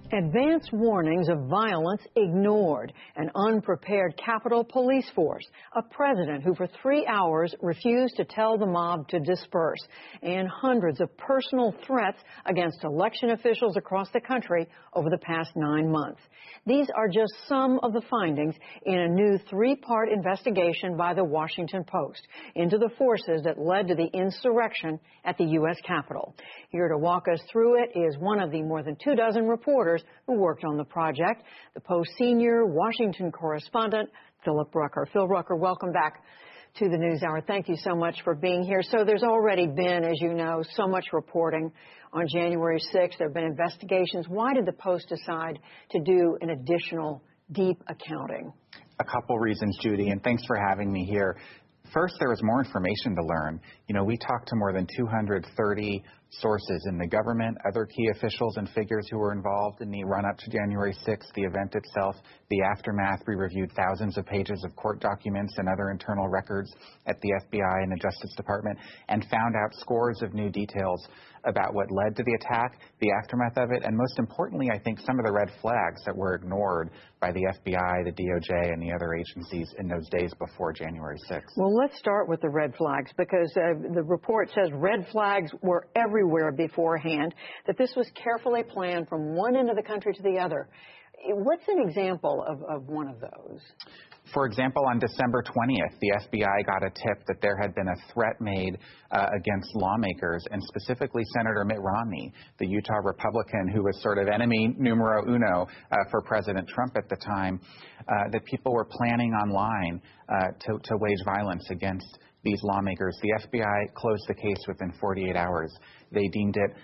Advance warnings of violence ignored, an unprepared Capitol Police force, a president who for 3 hours refused to tell the mob to disperse, and hundreds of personal threats against election officials across the country over the past 9 months. These are just some of the findings in a new 3-part investigation by the Washington Post into the forces that led to the insurrection at the U.S. Capitol. Here to walk us through it is one of the more than 24 reporters who worked on the project, the Post senior Washington correspondent, Philip Rucker. Phil Rucker, welcome back to the NewsHour. Thank you so much for being here. So there's already been, as you know, so much reporting on January 6th. There have been investigations. Why did the Post decide to do an additional deep accounting? A couple reasons, Judy, and thanks for having me here. First, there was more information to learn. You know, we talked to more than 230 sources in the government, other key officials and figures who were involved in the run-up to January 6th, the event itself, the aftermath. We reviewed thousands of pages of court documents and other internal records at the FBI and the Justice Department and found out scores of new details about what led to the attack, the aftermath of it, and most importantly, I think some of the red flags that were ignored by the FBI, the DOJ, and the other agencies in those days before January 6th. Well, let's start with the red flags, because the report says red flags were everywhere beforehand, that this was carefully planned from one end of the country to the other. What's an example of one of those? For example, on December 20th, the FBI got a tip that there had been a threat made against lawmakers, and specifically Senator Mitt Romney, the Utah Republican who was sort of enemy numero uno for President Trump at the time, that people were planning online to wage violence against these lawmakers. The FBI closed the case within 48 hours. They deemed it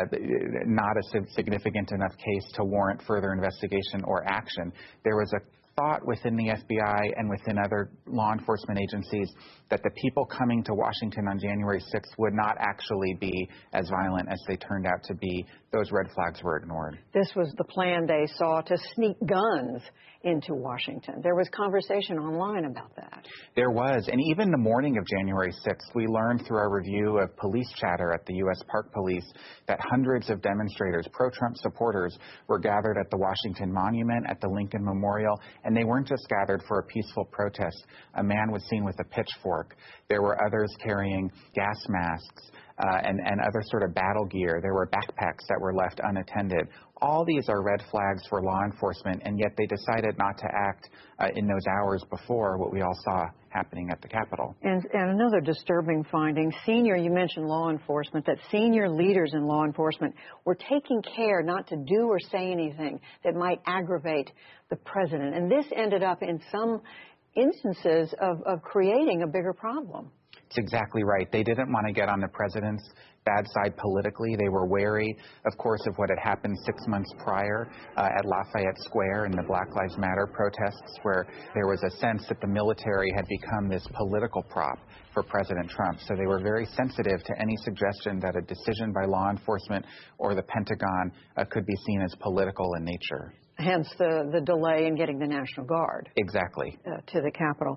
not a significant enough case to warrant further investigation or action. There was a thought within the FBI and within other law enforcement agencies that the people coming to Washington on January 6th would not actually be as violent as they turned out to be. Those red flags were ignored. This was the plan they saw to sneak guns into Washington. There was conversation online about that. There was, and even the morning of January 6th, we learned through our review of police chatter at the U.S. Park Police that hundreds of demonstrators, pro-Trump supporters, were gathered at the Washington Monument, at the Lincoln Memorial, and they weren't just gathered for a peaceful protest. A man was seen with a pitchfork. There were others carrying gas masks and other sort of battle gear. There were backpacks that were left unattended. All these are red flags for law enforcement, and yet they decided not to act in those hours before what we all saw happening at the Capitol. And another disturbing finding, you mentioned law enforcement, that senior leaders in law enforcement were taking care not to do or say anything that might aggravate the president. And this ended up in some instances of creating a bigger problem. It's exactly right. They didn't want to get on the president's bad side politically. They were wary, of course, of what had happened 6 months prior at Lafayette Square in the Black Lives Matter protests, where there was a sense that the military had become this political prop for President Trump. So they were very sensitive to any suggestion that a decision by law enforcement or the Pentagon could be seen as political in nature. Hence the delay in getting the National Guard. Exactly. To the Capitol.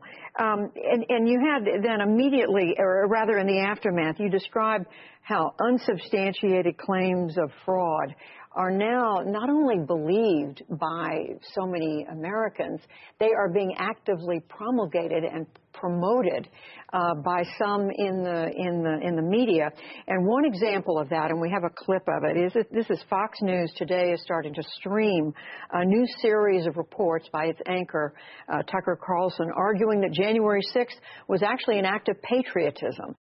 And you had then immediately, or rather in the aftermath, you described how unsubstantiated claims of fraud are now not only believed by so many Americans, they are being actively promulgated and promoted by some in the media. And one example of that, and we have a clip of it, is that this is Fox News today is starting to stream a new series of reports by its anchor, Tucker Carlson, arguing that January 6th was actually an act of patriotism.